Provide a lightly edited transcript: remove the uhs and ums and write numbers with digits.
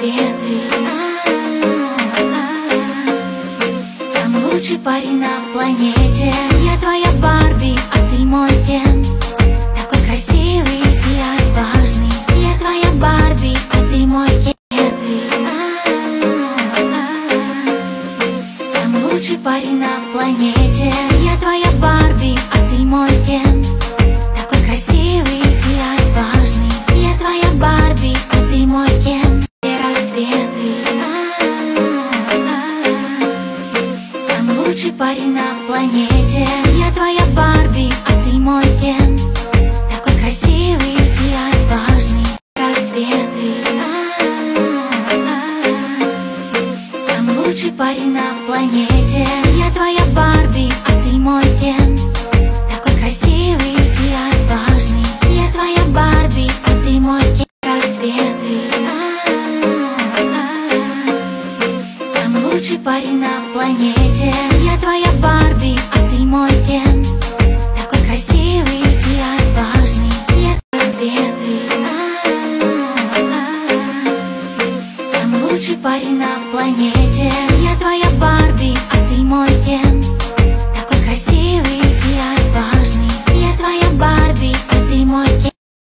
рассветы. Самый лучший парень на планете. Я твоя Барби, а ты мой Кен. Такой красивый и отважный. Я твоя Барби, а ты мой Кен. Самый лучший парень на планете. Я твоя Барби, а ты мой Кен. Такой красивый и отважный. Я твоя Барби, а ты мой Кен. Рассветы. Самый лучший парень на планете. Я твоя Барби, а ты мой Кен. Такой красивый и отважный. Рассветы. Самый лучший парень на планете. Я твоя Барби, а ты мой Кен. Такой красивый и отважный. Я твоя Барби, а ты мой Кен. Рассветы. Самый лучший парень на планете. Я твоя Барби, а ты мой Кен. Такой красивый и отважный. Я рассветы. Самый лучший парень на планете. Я твоя Барби, а